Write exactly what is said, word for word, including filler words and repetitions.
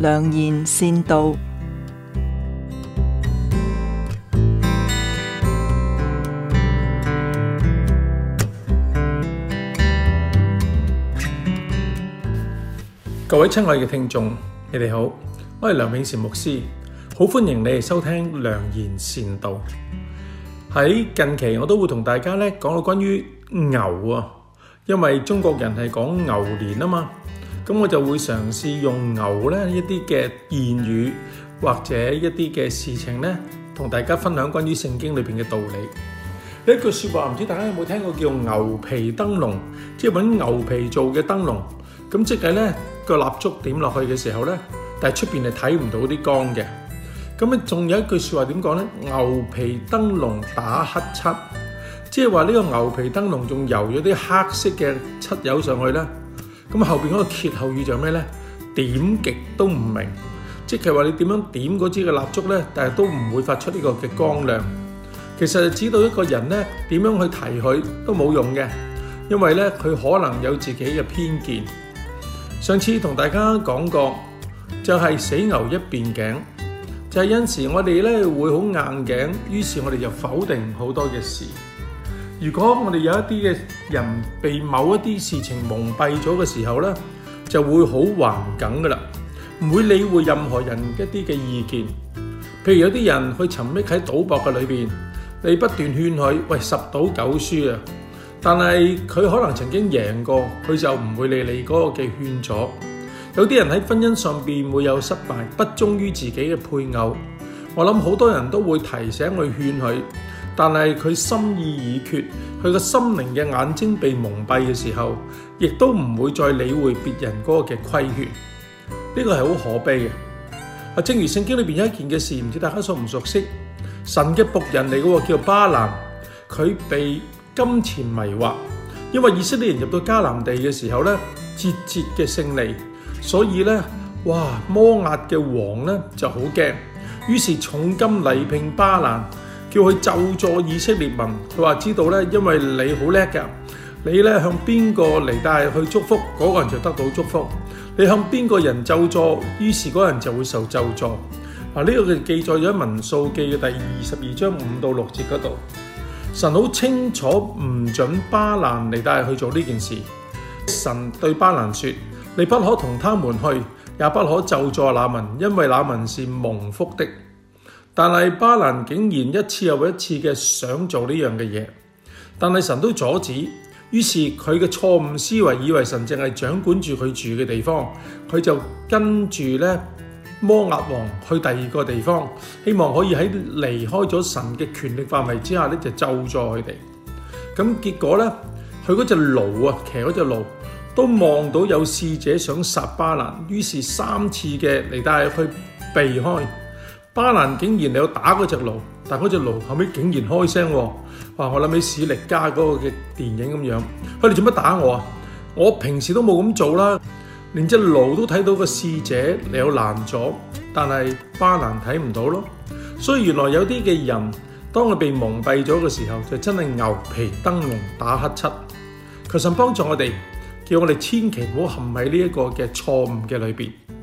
良言善道。 各位親愛嘅聽眾，你哋好，我係梁永善牧師，好歡迎你哋收聽良言善道。喺近期我都會同大家咧講到關於牛啊，因為中國人係講牛年啊嘛，咁我就會嘗試用牛咧一啲嘅言語或者一啲嘅事情咧，同大家分享關於聖經裏邊嘅道理。有一句說話，唔知大家有冇聽過，叫牛皮燈籠，即係搵牛皮做嘅燈籠。咁即係咧個蠟燭點落去嘅時候咧，但係出邊係睇唔到啲光嘅。咁咧仲有一句說話點講咧？牛皮燈籠打黑漆，即係話呢個牛皮燈籠仲油咗啲黑色嘅漆油上去咧。咁後邊嗰個歇後語就係咩咧？點極都唔明，即係話你點樣點嗰支嘅蠟燭咧，但係都唔會發出呢個嘅光亮。其實就知道一個人咧點樣去提佢都冇用嘅，因為咧佢可能有自己嘅偏見。上次同大家講過，就係死牛一邊頸，就係有陣時我哋咧會好硬頸，於是我哋就否定好多嘅事。如果我哋有一啲嘅人被某一啲事情蒙蔽咗嘅時候咧，就會好橫梗噶啦，唔會理會任何人一啲嘅意見。譬如有啲人去沉溺喺賭博嘅裏邊，你不斷勸佢，喂，十賭九輸啊！但係佢可能曾經贏過，佢就唔會理你嗰個嘅勸阻。有啲人喺婚姻上邊會有失敗，不忠於自己嘅配偶。我諗好多人都會提醒佢勸佢，但係佢心意已決，佢個心靈嘅眼睛被蒙蔽嘅時候，亦都唔會再理會別人嗰個嘅規勸。呢個係好可悲嘅。啊，正如聖經裏邊有一件嘅事，唔知大家熟唔熟悉？神嘅僕人嚟嘅，叫巴蘭，佢被金錢迷惑，因為以色列人入到迦南地嘅時候咧，節節嘅勝利，所以咧，哇，摩押嘅王咧就好驚，於是重金禮聘巴蘭，叫佢咒詛以色列民。佢話知道咧，因為你好叻㗎，你咧向邊個嚟帶去祝福，嗰個人就得到祝福；你向邊個人咒詛，於是嗰人就會受咒詛。嗱，呢個記載咗喺民數記嘅第二十二章五到六節嗰度。神好清楚唔准巴蘭嚟帶去做呢件事。神對巴蘭說：你不可同他們去，也不可咒詛那民，因為那民是蒙福的。但係巴蘭竟然一次又一次嘅想做呢樣嘅嘢，但係神都阻止。於是佢嘅錯誤思維以為神淨係掌管住佢住嘅地方，佢就跟住咧摩押王去第二個地方，希望可以喺離開咗神嘅權力範圍之下咧，就咒詛佢哋。咁結果咧，佢嗰隻驢啊，騎嗰隻驢都望到有使者想殺巴蘭，於是三次嘅嚟帶去避開。巴蘭竟然有打嗰隻驢，但嗰隻驢後尾竟然開聲，哇！我諗起史力加嗰個嘅電影咁樣，佢哋做乜打我啊？我平時都冇咁做啦。連隻驢都睇到個使者你有攔阻，但係巴蘭睇唔到咯。所以原來有啲嘅人，當佢被蒙蔽咗嘅時候，就真係牛皮燈籠打黑漆。求神幫助我哋，叫我哋千祈唔好陷喺呢一個嘅錯誤嘅裏邊。